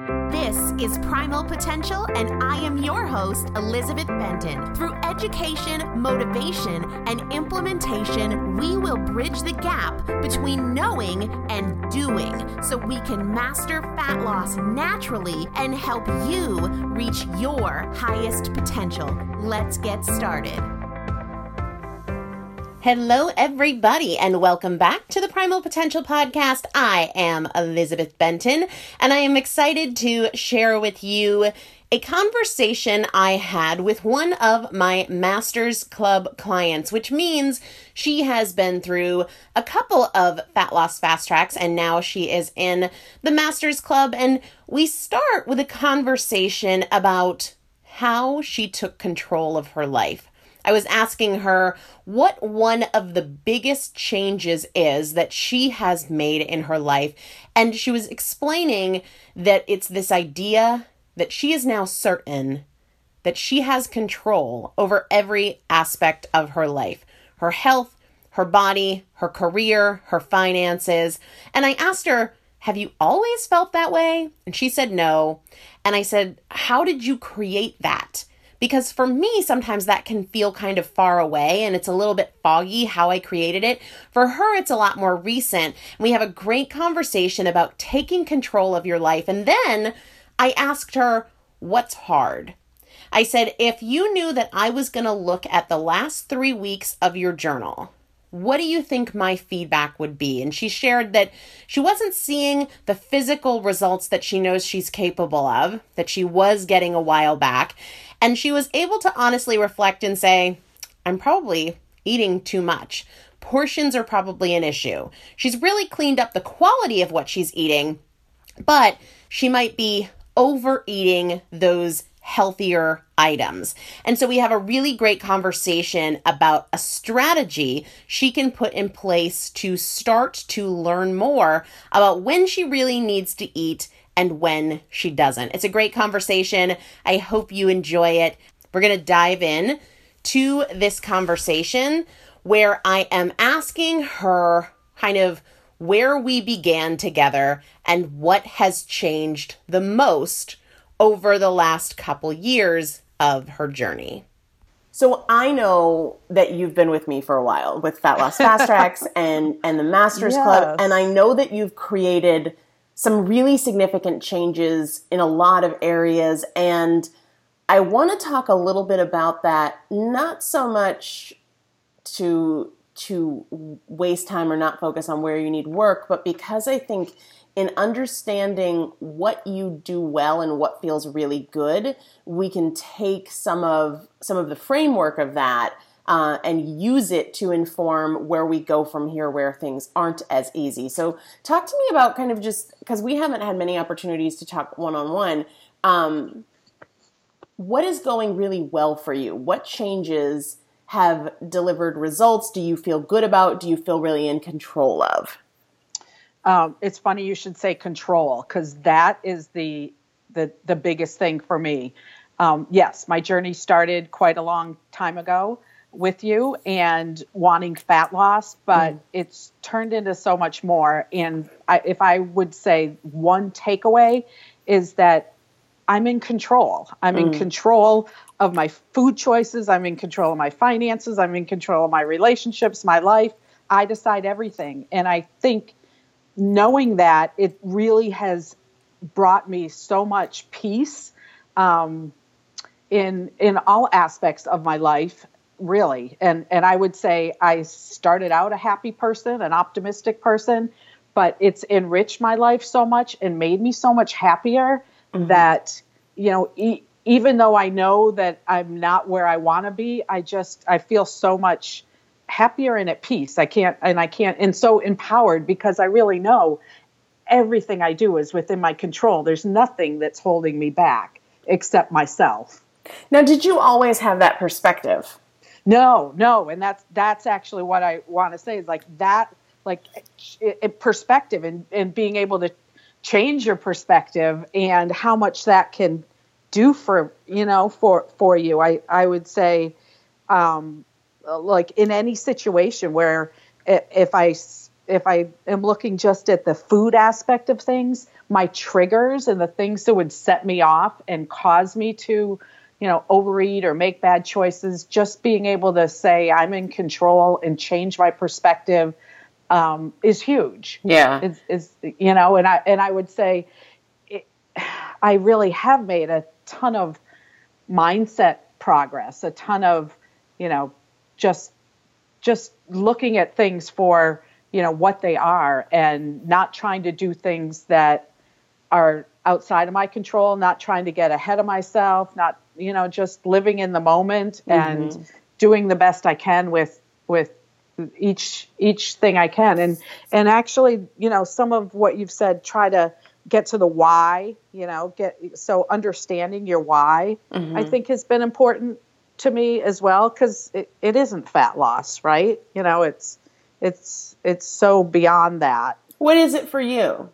This is Primal Potential, and I am your host, Elizabeth Benton. Through education, motivation, and implementation, we will bridge the gap between knowing and doing so we can master fat loss naturally and help you reach your highest potential. Let's get started. Hello, everybody, and welcome back to the Primal Potential Podcast. I am Elizabeth Benton, and I am excited to share with you a conversation I had with one of my Masters Club clients, which means she has been through a couple of fat loss fast tracks, and now she is in the Masters Club. And we start with a conversation about how she took control of her life. I was asking her what one of the biggest changes is that she has made in her life. And she was explaining that it's this idea that she is now certain that she has control over every aspect of her life, her health, her body, her career, her finances. And I asked her, have you always felt that way? And she said no. And I said, how did you create that? Because for me, sometimes that can feel kind of far away and it's a little bit foggy how I created it. For her, it's a lot more recent. We have a great conversation about taking control of your life. And then I asked her, what's hard? I said, if you knew that I was going to look at the last 3 weeks of your journal, what do you think my feedback would be? And she shared that she wasn't seeing the physical results that she knows she's capable of, that she was getting a while back. And she was able to honestly reflect and say, I'm probably eating too much. Portions are probably an issue. She's really cleaned up the quality of what she's eating, but she might be overeating those healthier items. And so we have a really great conversation about a strategy she can put in place to start to learn more about when she really needs to eat and when she doesn't. It's a great conversation. I hope you enjoy it. We're going to dive in to this conversation where I am asking her kind of where we began together and what has changed the most over the last couple years of her journey. So I know that you've been with me for a while with Fat Loss Fast Tracks and the Masters Club. And I know that you've created some really significant changes in a lot of areas. And I want to talk a little bit about that, not so much to waste time or not focus on where you need work, but because I think in understanding what you do well and what feels really good, we can take some of the framework of that and use it to inform where we go from here, where things aren't as easy. So talk to me about kind of just, because we haven't had many opportunities to talk one-on-one, what is going really well for you? What changes have delivered results? Do you feel good about? Do you feel really in control of? It's funny you should say control, because that is the biggest thing for me. Yes, my journey started quite a long time ago with you and wanting fat loss, but it's turned into so much more. And if I would say one takeaway is that I'm in control. I'm in control of my food choices. I'm in control of my finances. I'm in control of my relationships, my life. I decide everything. And I think knowing that, it really has brought me so much peace in all aspects of my life, really. And I would say I started out a happy person, an optimistic person, but it's enriched my life so much and made me so much happier that, you know, even though I know that I'm not where I want to be, I feel so much happier and at peace. And so empowered, because I really know everything I do is within my control. There's nothing that's holding me back except myself. Now, did you always have that perspective? No. And that's actually what I want to say is perspective and being able to change your perspective and how much that can do for you. I would say, like in any situation where if I if I am looking just at the food aspect of things, my triggers and the things that would set me off and cause me to, overeat or make bad choices, just being able to say I'm in control and change my perspective is huge. Yeah. And I would say I really have made a ton of mindset progress, a ton of, just looking at things for, what they are and not trying to do things that are outside of my control, not trying to get ahead of myself, not, just living in the moment and doing the best I can with each thing I can. And actually, some of what you've said, try to get to the why, so understanding your why, I think has been important to me as well, because it isn't fat loss, right? It's so beyond that. What is it for you?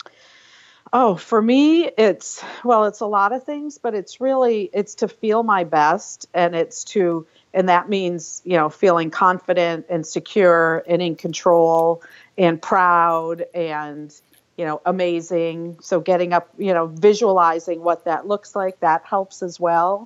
Oh, for me, it's a lot of things, but it's to feel my best, and and that means, feeling confident and secure and in control and proud and, amazing. So getting up, visualizing what that looks like, that helps as well.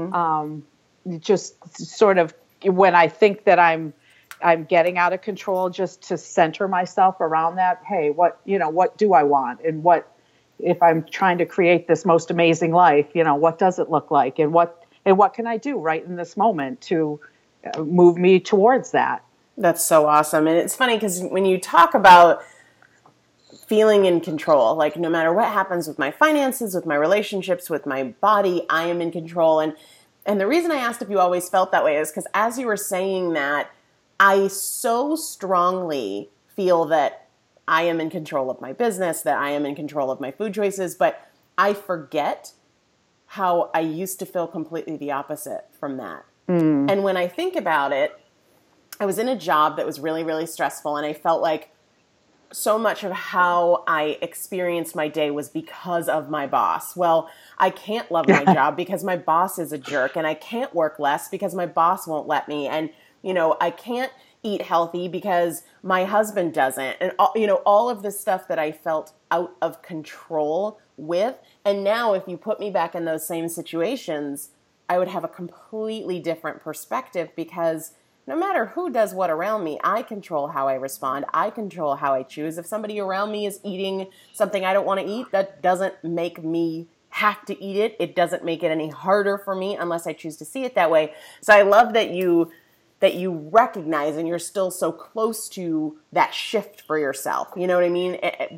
Just sort of when I think that I'm getting out of control, just to center myself around that. Hey, what do I want? And if I'm trying to create this most amazing life, what does it look like? And what can I do right in this moment to move me towards that? That's so awesome. And it's funny because when you talk about feeling in control, like no matter what happens with my finances, with my relationships, with my body, I am in control. And the reason I asked if you always felt that way is because as you were saying that, I so strongly feel that I am in control of my business, that I am in control of my food choices, but I forget how I used to feel completely the opposite from that. And when I think about it, I was in a job that was really, really stressful, and I felt like so much of how I experienced my day was because of my boss. Well, I can't love my job because my boss is a jerk, and I can't work less because my boss won't let me. And, I can't eat healthy because my husband doesn't. And, all of this stuff that I felt out of control with. And now if you put me back in those same situations, I would have a completely different perspective, because no matter who does what around me, I control how I respond. I control how I choose. If somebody around me is eating something I don't want to eat, that doesn't make me have to eat it. It doesn't make it any harder for me unless I choose to see it that way. So I love that you recognize, and you're still so close to that shift for yourself. You know what I mean?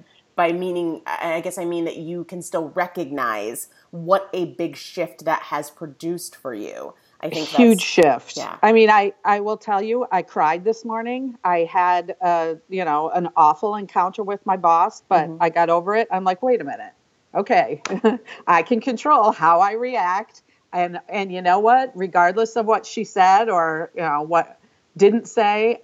I guess I mean that you can still recognize what a big shift that has produced for you. I think huge shift. Yeah. I mean, I will tell you, I cried this morning. I had, an awful encounter with my boss, but I got over it. I'm like, wait a minute. Okay. I can control how I react. And you know what, regardless of what she said or, what didn't say,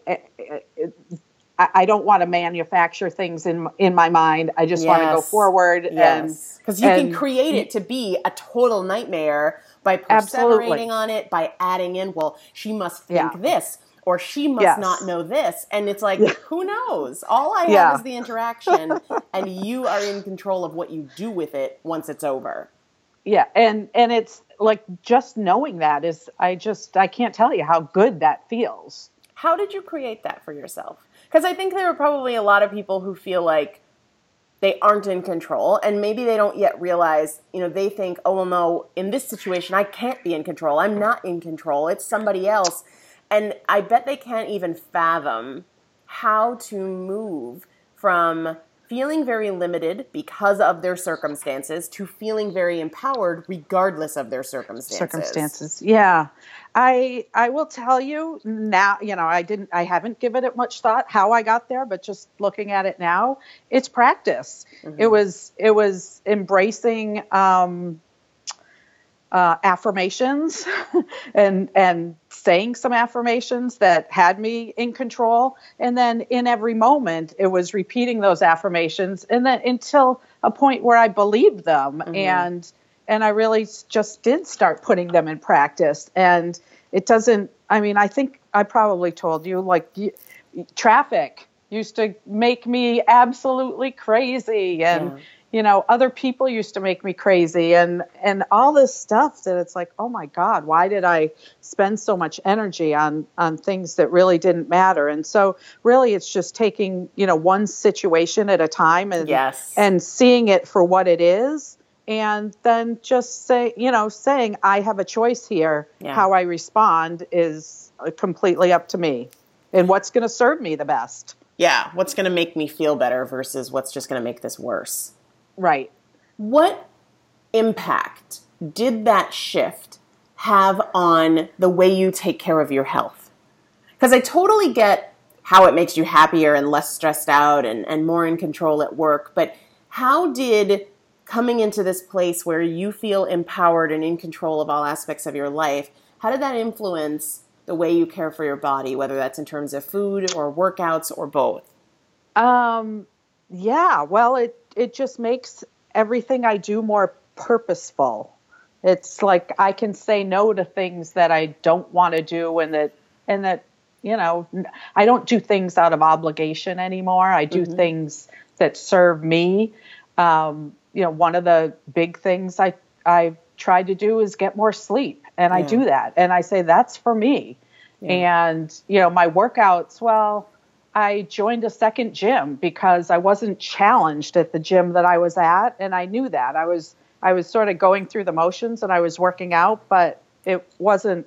I don't want to manufacture things in my mind. I just want to go forward. Yes. Because you can create it to be a total nightmare by perseverating on it, by adding in, well, she must think this, or she must not know this. And it's like, who knows? All I have is the interaction, and you are in control of what you do with it once it's over. Yeah. And it's like, just knowing that is, I can't tell you how good that feels. How did you create that for yourself? Because I think there are probably a lot of people who feel like they aren't in control, and maybe they don't yet realize, they think, oh, well, no, in this situation, I can't be in control. I'm not in control. It's somebody else. And I bet they can't even fathom how to move from feeling very limited because of their circumstances to feeling very empowered regardless of their circumstances. Yeah. I will tell you now, I haven't given it much thought how I got there, but just looking at it now, it's practice. It was embracing, affirmations and saying some affirmations that had me in control. And then in every moment, it was repeating those affirmations, and then until a point where I believed them. And I really just did start putting them in practice. And it doesn't, I think I probably told you, like, traffic used to make me absolutely crazy. And, other people used to make me crazy and all this stuff that it's like, oh my God, why did I spend so much energy on things that really didn't matter? And so really it's just taking, one situation at a time and seeing it for what it is. And then just saying I have a choice here. Yeah. How I respond is completely up to me and what's going to serve me the best. Yeah. What's going to make me feel better versus what's just going to make this worse. Right. What impact did that shift have on the way you take care of your health? Because I totally get how it makes you happier and less stressed out and more in control at work. But how did coming into this place where you feel empowered and in control of all aspects of your life, how did that influence the way you care for your body, whether that's in terms of food or workouts or both? Yeah, well, it just makes everything I do more purposeful. It's like I can say no to things that I don't want to do and that I don't do things out of obligation anymore. I do things that serve me. One of the big things I try to do is get more sleep, and I do that. And I say that's for me. Yeah. And, my workouts, well, I joined a second gym because I wasn't challenged at the gym that I was at. And I knew that I was sort of going through the motions and I was working out, but it wasn't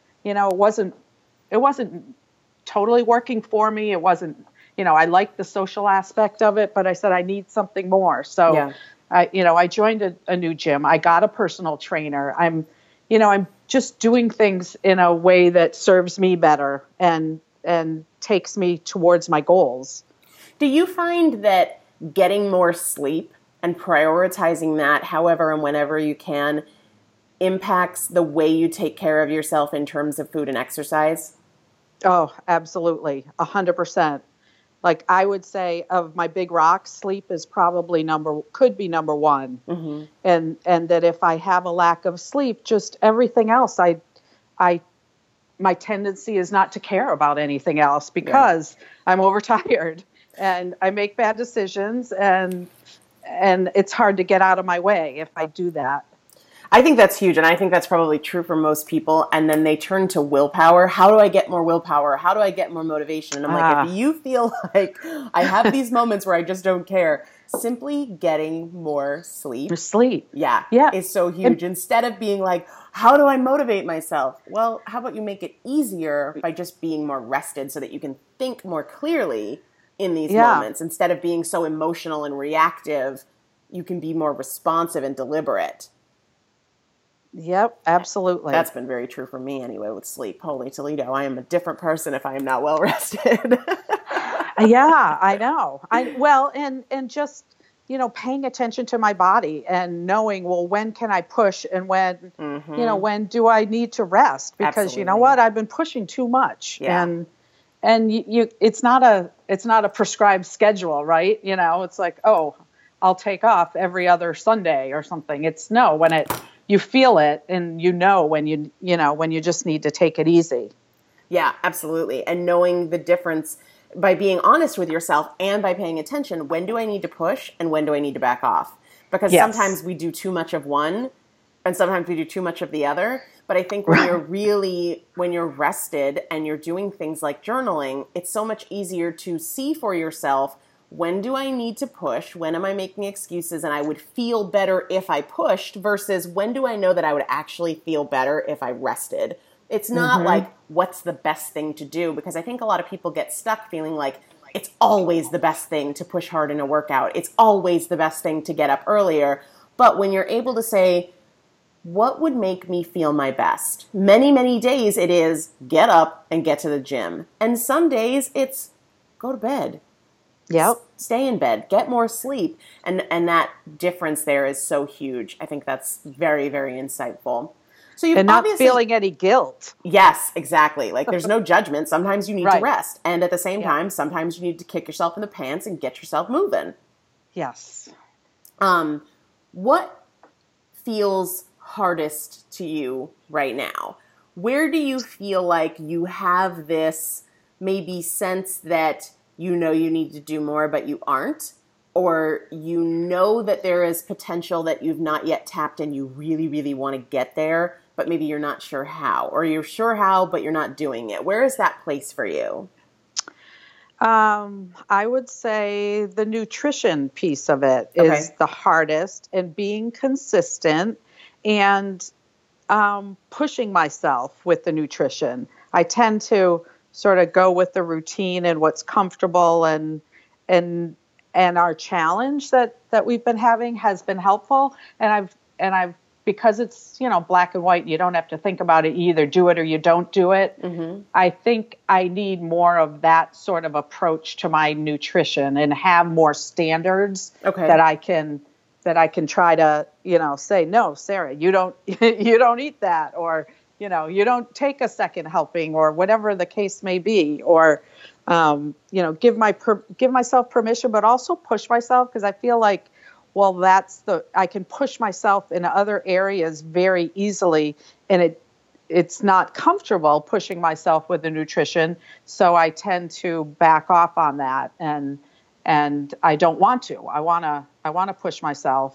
totally working for me. It wasn't, I liked the social aspect of it, but I said, I need something more. So I joined a new gym. I got a personal trainer. I'm just doing things in a way that serves me better and takes me towards my goals. Do you find that getting more sleep and prioritizing that however and whenever you can impacts the way you take care of yourself in terms of food and exercise? Oh, absolutely. 100%. Like I would say of my big rocks, sleep is probably could be number one. Mm-hmm. And that if I have a lack of sleep, just everything else, my tendency is not to care about anything else because I'm overtired and I make bad decisions and it's hard to get out of my way if I do that. I think that's huge, and I think that's probably true for most people, and then they turn to willpower. How do I get more willpower? How do I get more motivation? And I'm like, if you feel like I have these moments where I just don't care, simply getting more sleep. Is so huge. Instead of being like, how do I motivate myself? Well, how about you make it easier by just being more rested so that you can think more clearly in these moments. Instead of being so emotional and reactive, you can be more responsive and deliberate. Yep, absolutely. That's been very true for me anyway with sleep. Holy Toledo, I am a different person if I am not well rested. Yeah, I know. And just, paying attention to my body and knowing, well, when can I push and when, when do I need to rest? Because absolutely. You know what, I've been pushing too much. Yeah. And it's not a prescribed schedule, right? It's like, oh, I'll take off every other Sunday or something. It's no, when you feel it and when you just need to take it easy. Yeah, absolutely. And knowing the difference by being honest with yourself and by paying attention, when do I need to push and when do I need to back off? Because sometimes we do too much of one and sometimes we do too much of the other. But I think when you're rested and you're doing things like journaling, it's so much easier to see for yourself, when do I need to push? When am I making excuses and I would feel better if I pushed versus when do I know that I would actually feel better if I rested? It's not like what's the best thing to do, because I think a lot of people get stuck feeling like it's always the best thing to push hard in a workout. It's always the best thing to get up earlier. But when you're able to say, what would make me feel my best? Many, many days it is get up and get to the gym. And some days it's go to bed. Yep. Stay in bed, get more sleep. And that difference there is so huge. I think that's very, very insightful. So and not feeling any guilt. Yes, exactly. Like there's no judgment. Sometimes you need to rest. And at the same time, sometimes you need to kick yourself in the pants and get yourself moving. Yes. What feels hardest to you right now? Where do you feel like you have this maybe sense that you know you need to do more, but you aren't, or you know that there is potential that you've not yet tapped and you really, really want to get there, but maybe you're not sure how, or you're sure how, but you're not doing it. Where is that place for you? I would say the nutrition piece of it is Okay. the hardest, and being consistent and pushing myself with the nutrition. I tend to sort of go with the routine and what's comfortable, and and our challenge that we've been having has been helpful. And I've because it's, black and white, you don't have to think about it. You either do it or you don't do it. Mm-hmm. I think I need more of that sort of approach to my nutrition and have more standards Okay. that I can try to, say, no, Sarah, you don't you don't eat that, or you don't take a second helping, or whatever the case may be, or give myself permission, but also push myself, because I feel like, well, I can push myself in other areas very easily, and it's not comfortable pushing myself with the nutrition, so I tend to back off on that, and I don't want to. I want to push myself.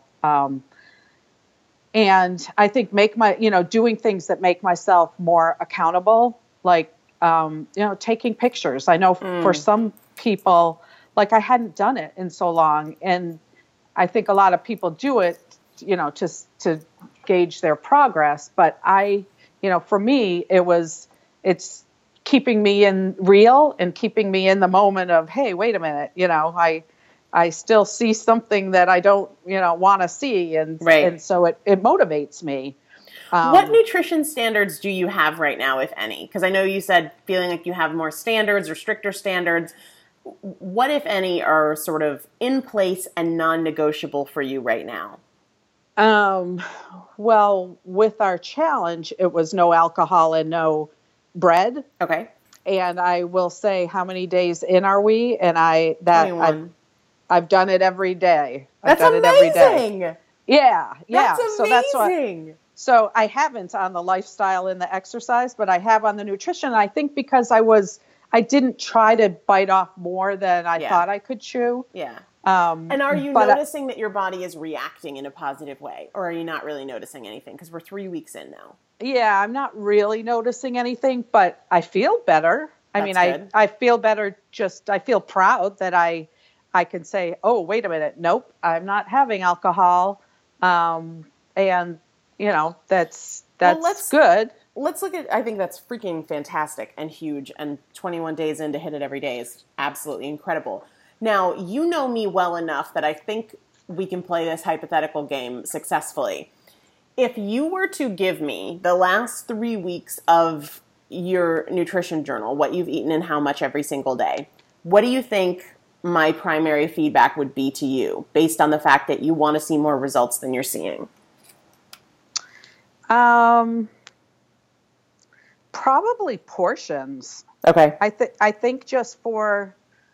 And I think doing things that make myself more accountable, like, taking pictures. I know for some people, like, I hadn't done it in so long, and I think a lot of people do it, to gauge their progress. But for me, it's keeping me in real and keeping me in the moment of, hey, wait a minute, I still see something that I don't, want to see. Right. And so it motivates me. What nutrition standards do you have right now, if any? Because I know you said feeling like you have more standards or stricter standards. What, if any, are sort of in place and non-negotiable for you right now? Well, with our challenge, it was no alcohol and no bread. Okay. And I will say, how many days in are we? And 21. I've done it every day. That's done amazing. It every day. Yeah. That's amazing. So that's so I haven't on the lifestyle and the exercise, but I have on the nutrition. I think because I didn't try to bite off more than I thought I could chew. Yeah. And are you noticing that your body is reacting in a positive way, or are you not really noticing anything? Because we're 3 weeks in now. Yeah, I'm not really noticing anything, but I feel better. I feel better. I feel proud that I can say, oh, wait a minute. Nope, I'm not having alcohol. And that's good. Let's look at, I think that's freaking fantastic and huge, and 21 days in to hit it every day is absolutely incredible. Now, you know me well enough that I think we can play this hypothetical game successfully. If you were to give me the last 3 weeks of your nutrition journal, what you've eaten and how much every single day, what do you think my primary feedback would be to you, based on the fact that you want to see more results than you're seeing? Probably portions. Okay. I think just for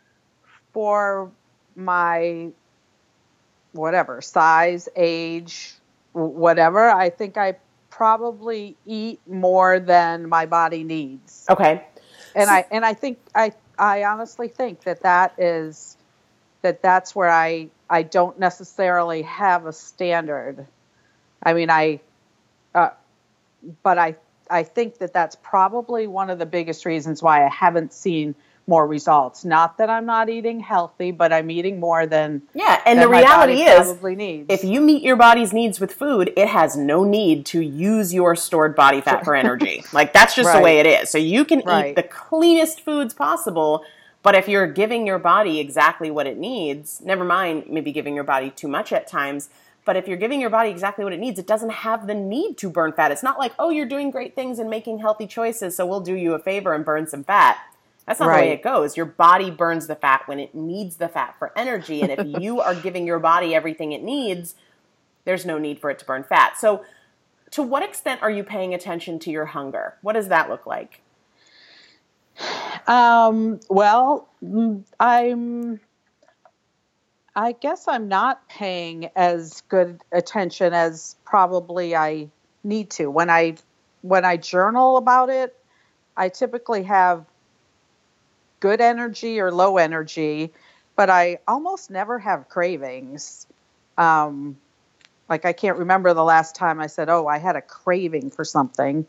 my whatever size, age, whatever, I think I probably eat more than my body needs. Okay. And I think I honestly think that's where I don't necessarily have a standard. I mean, but I think that's probably one of the biggest reasons why I haven't seen more results. Not that I'm not eating healthy, but I'm eating more than and the reality is, probably needs. If you meet your body's needs with food, it has no need to use your stored body fat for energy. Like, that's just the way it is. So you can eat the cleanest foods possible, but if you're giving your body exactly what it needs, never mind maybe giving your body too much at times, but if you're giving your body exactly what it needs, it doesn't have the need to burn fat. It's not like, oh, you're doing great things and making healthy choices, so we'll do you a favor and burn some fat. That's not the way it goes. Your body burns the fat when it needs the fat for energy. And if you are giving your body everything it needs, there's no need for it to burn fat. So to what extent are you paying attention to your hunger? What does that look like? Well, I guess I'm not paying as good attention as probably I need to. When I journal about it, I typically have good energy or low energy, but I almost never have cravings. Like I can't remember the last time I said, oh, I had a craving for something.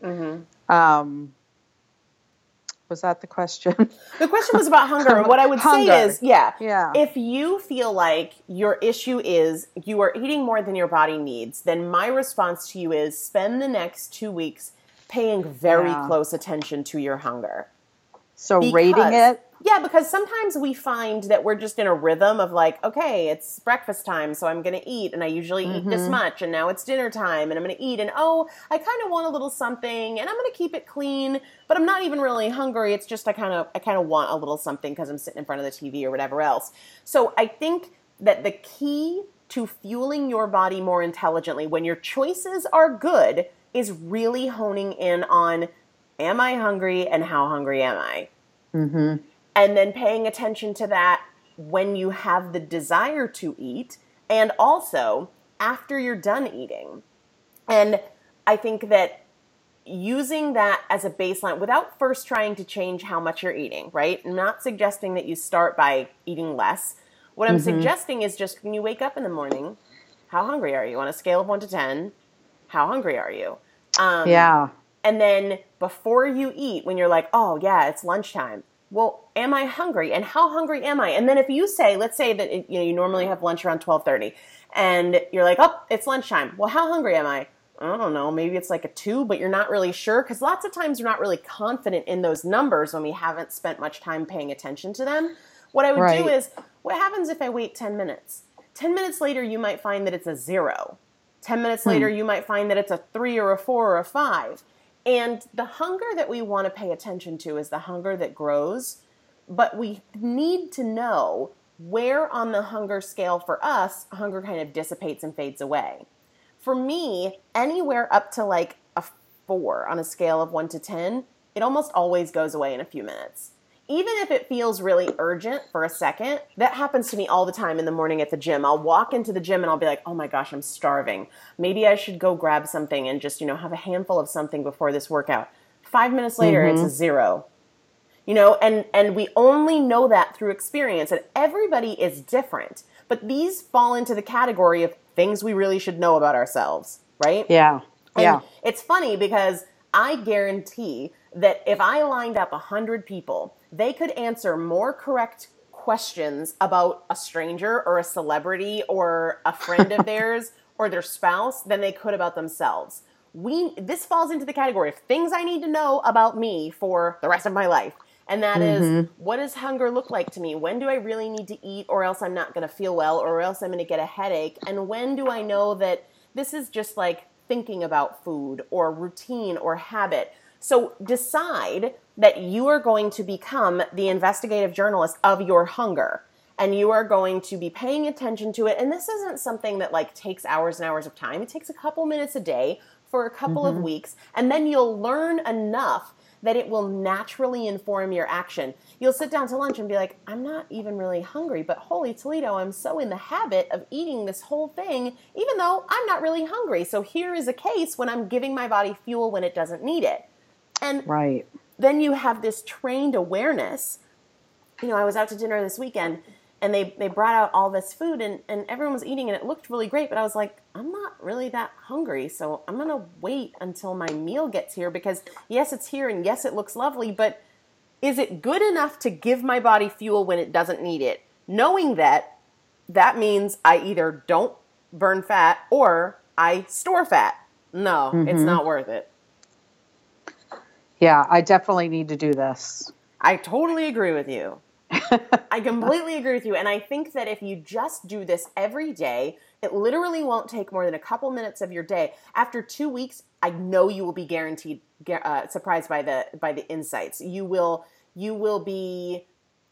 Was that the question? The question was about hunger. And what I would say is, Yeah. if you feel like your issue is you are eating more than your body needs, then my response to you is spend the next 2 weeks paying very close attention to your hunger. So rating it? Yeah, because sometimes we find that we're just in a rhythm of like, okay, it's breakfast time, so I'm going to eat, and I usually eat this much, and now it's dinner time, and I'm going to eat, and oh, I kind of want a little something, and I'm going to keep it clean, but I'm not even really hungry. It's just I kind of want a little something because I'm sitting in front of the TV or whatever else. So I think that the key to fueling your body more intelligently when your choices are good is really honing in on, am I hungry, and how hungry am I? And then paying attention to that when you have the desire to eat, and also after you're done eating. And I think that using that as a baseline without first trying to change how much you're eating, right? I'm not suggesting that you start by eating less. What I'm suggesting is just when you wake up in the morning, how hungry are you? On a scale of 1 to 10, how hungry are you? And then before you eat, when you're like, oh yeah, it's lunchtime. Well, am I hungry? And how hungry am I? And then if you say, let's say that you normally have lunch around 12:30, and you're like, oh, it's lunchtime. Well, how hungry am I? I don't know. Maybe it's like a 2, but you're not really sure. Because lots of times we're not really confident in those numbers when we haven't spent much time paying attention to them. What I would do is, what happens if I wait 10 minutes? 10 minutes later, you might find that it's a 0. 10 minutes later, you might find that it's a 3 or a 4 or a 5. And the hunger that we want to pay attention to is the hunger that grows. But we need to know where on the hunger scale for us, hunger kind of dissipates and fades away. For me, anywhere up to like a 4 on a scale of 1 to 10, it almost always goes away in a few minutes. Even if it feels really urgent for a second, that happens to me all the time in the morning at the gym. I'll walk into the gym and I'll be like, oh my gosh, I'm starving. Maybe I should go grab something and just, have a handful of something before this workout. 5 minutes later, it's a 0. And we only know that through experience, and everybody is different. But these fall into the category of things we really should know about ourselves, right? Yeah. And it's funny because I guarantee that if I lined up 100 people, they could answer more correct questions about a stranger or a celebrity or a friend of theirs or their spouse than they could about themselves. This falls into the category of things I need to know about me for the rest of my life. And that is, what does hunger look like to me? When do I really need to eat or else I'm not going to feel well or else I'm going to get a headache? And when do I know that this is just like thinking about food or routine or habit? So decide that you are going to become the investigative journalist of your hunger, and you are going to be paying attention to it. And this isn't something that like takes hours and hours of time. It takes a couple minutes a day for a couple of weeks, and then you'll learn enough that it will naturally inform your action. You'll sit down to lunch and be like, I'm not even really hungry, but holy Toledo, I'm so in the habit of eating this whole thing, even though I'm not really hungry. So here is a case when I'm giving my body fuel when it doesn't need it. And then you have this trained awareness. I was out to dinner this weekend, and they brought out all this food, and everyone was eating, and it looked really great, but I was like, I'm not really that hungry, so I'm going to wait until my meal gets here, because yes, it's here, and yes, it looks lovely, but is it good enough to give my body fuel when it doesn't need it? Knowing that means I either don't burn fat or I store fat. No, it's not worth it. Yeah, I definitely need to do this. I totally agree with you. I completely agree with you. And I think that if you just do this every day, it literally won't take more than a couple minutes of your day. After 2 weeks, I know you will be guaranteed surprised by the insights. You will be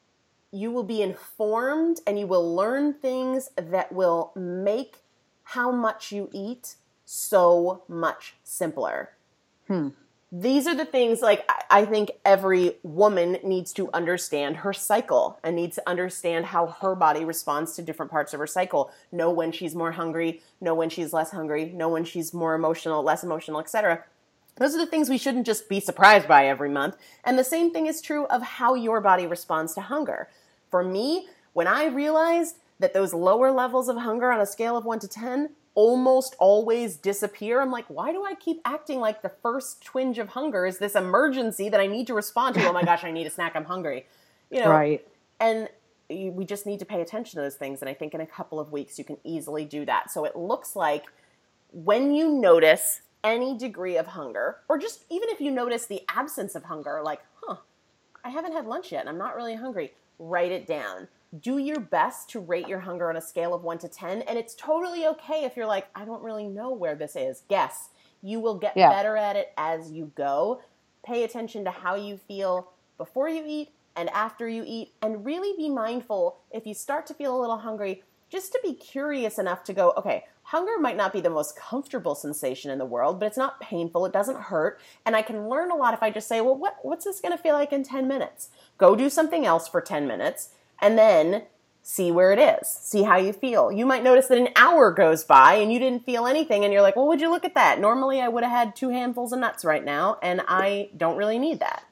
informed, and you will learn things that will make how much you eat so much simpler. These are the things, like, I think every woman needs to understand her cycle and needs to understand how her body responds to different parts of her cycle. Know when she's more hungry, know when she's less hungry, know when she's more emotional, less emotional, etc. Those are the things we shouldn't just be surprised by every month. And the same thing is true of how your body responds to hunger. For me, when I realized that those lower levels of hunger on a scale of 1 to 10 almost always disappear, I'm like, why do I keep acting like the first twinge of hunger is this emergency that I need to respond to? Oh my gosh, I need a snack, I'm hungry. Right. And we just need to pay attention to those things. And I think in a couple of weeks, you can easily do that. So it looks like when you notice any degree of hunger, or just even if you notice the absence of hunger, like, I haven't had lunch yet and I'm not really hungry, write it down. Do your best to rate your hunger on a scale of 1 to 10. And it's totally okay if you're like, I don't really know where this is. Guess. You will get better at it as you go. Pay attention to how you feel before you eat and after you eat, and really be mindful if you start to feel a little hungry, just to be curious enough to go, okay, hunger might not be the most comfortable sensation in the world, but it's not painful, it doesn't hurt, and I can learn a lot if I just say, well, what's this going to feel like in 10 minutes? Go do something else for 10 minutes, and then see where it is. See how you feel. You might notice that an hour goes by and you didn't feel anything, and you're like, well, would you look at that? Normally I would have had 2 handfuls of nuts right now, and I don't really need that.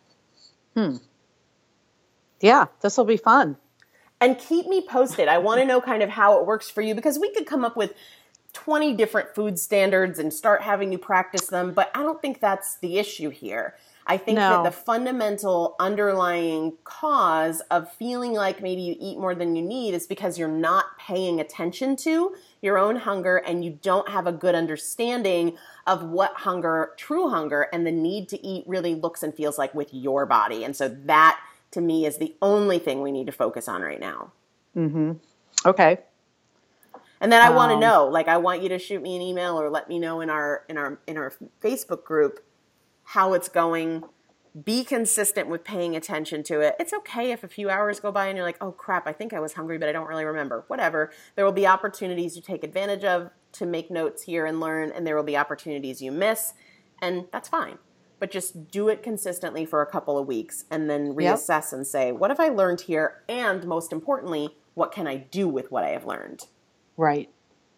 Yeah, this will be fun. And keep me posted. I want to know kind of how it works for you, because we could come up with 20 different food standards and start having you practice them, but I don't think that's the issue here. I think that the fundamental underlying cause of feeling like maybe you eat more than you need is because you're not paying attention to your own hunger, and you don't have a good understanding of what hunger, true hunger, and the need to eat really looks and feels like with your body. And so that, to me, is the only thing we need to focus on right now. Okay. And then I want to know, like, I want you to shoot me an email or let me know in our Facebook group how it's going. Be consistent with paying attention to it. It's okay if a few hours go by and you're like, oh crap, I think I was hungry, but I don't really remember. Whatever. There will be opportunities you take advantage of to make notes here and learn, and there will be opportunities you miss, and that's fine. But just do it consistently for a couple of weeks and then reassess and say, what have I learned here? And most importantly, what can I do with what I have learned? Right.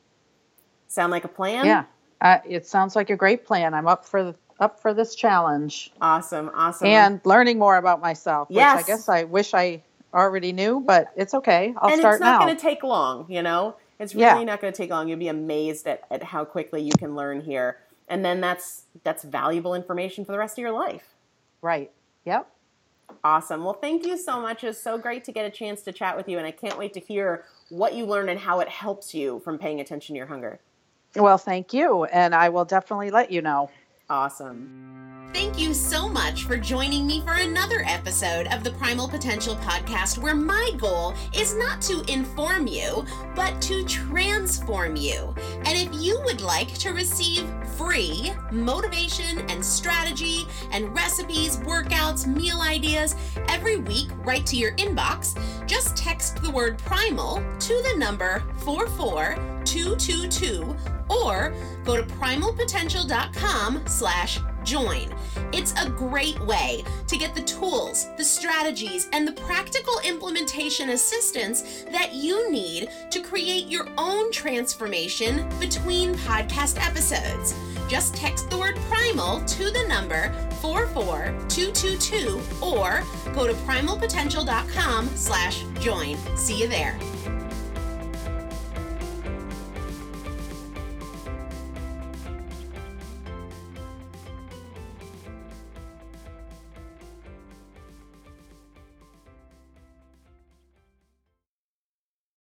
Sound like a plan? Yeah. It sounds like a great plan. I'm up for this challenge. Awesome. And learning more about myself, which yes. I guess I wish I already knew, but it's okay. I'll start now. And it's not going to take long, It's really not going to take long. You'll be amazed at how quickly you can learn here. And then that's valuable information for the rest of your life. Right. Yep. Awesome. Well, thank you so much. It's so great to get a chance to chat with you, and I can't wait to hear what you learn and how it helps you from paying attention to your hunger. Well, thank you, and I will definitely let you know. Awesome. Thank you so much for joining me for another episode of the Primal Potential Podcast, where my goal is not to inform you, but to transform you. And if you would like to receive free motivation and strategy and recipes, workouts, meal ideas every week right to your inbox, just text the word primal to the number 44222 or go to primalpotential.com/join. It's a great way to get the tools, the strategies, and the practical implementation assistance that you need to create your own transformation between podcast episodes. Just text the word primal to the number 44222 or go to primalpotential.com/join. See you there.